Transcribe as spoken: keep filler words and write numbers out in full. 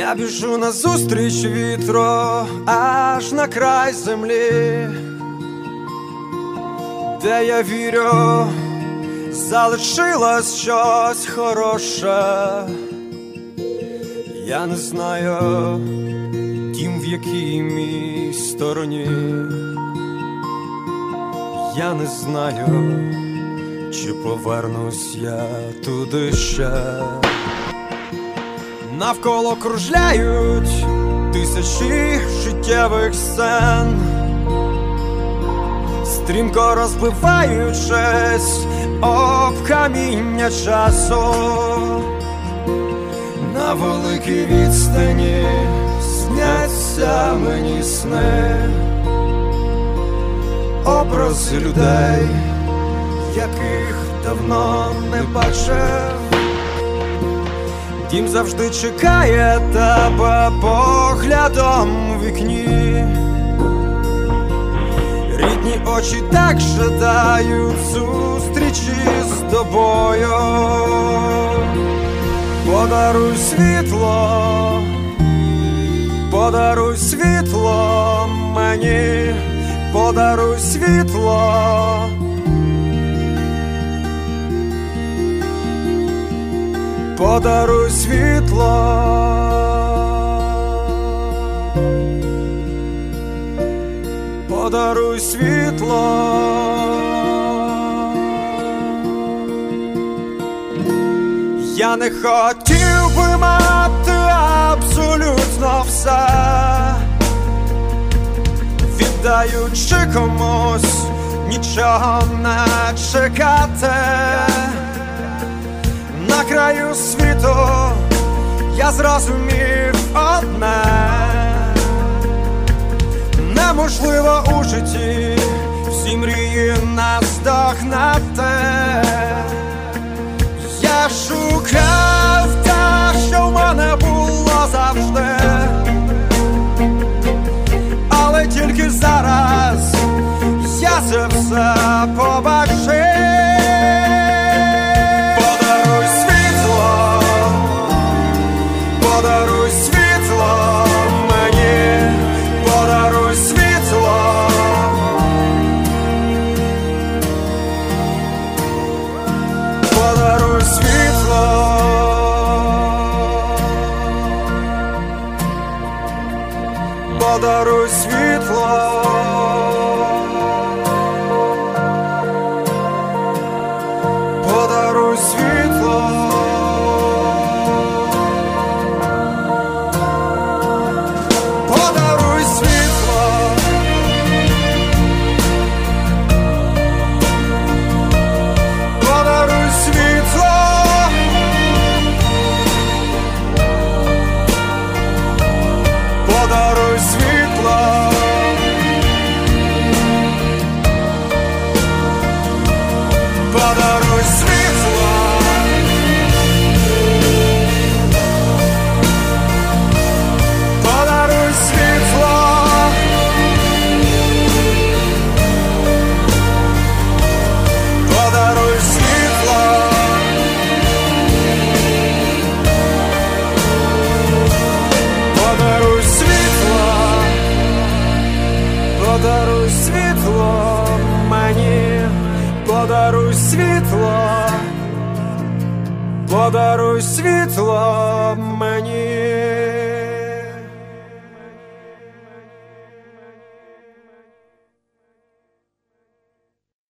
Я біжу назустріч вітру аж на край землі, де я вірю, залишилось щось хороше. Я не знаю, тім в якій мій стороні. Я не знаю, чи повернусь я туди ще. Навколо кружляють тисячі життєвих сцен, стрімко розбиваючись об каміння часу. На великій відстані сняться мені сни, образи людей, яких давно не бачив. Дім завжди чекає тебе поглядом у вікні. Рідні очі так жадають зустрічі з тобою. Подаруй світло, подаруй світло мені, подаруй світло. Подаруй світло, подаруй світло. Я не хотів би мати абсолютно все, віддаючи комусь, нічого не чекати. На краю світу я зрозумів одне: неможливо у житті всі мрії наздогнати. Я шукав те, що в мене було завжди, але тільки зараз я це все побачив. Подаруй світло мені, подаруй світло. Подаруй світло. Подаруй світло. Подаруй світло. Подаруй світло, подаруй світло, подаруй світло, подаруй світло, подаруй світло. Подаруй світло мені, подаруй світло, подаруй світло мені.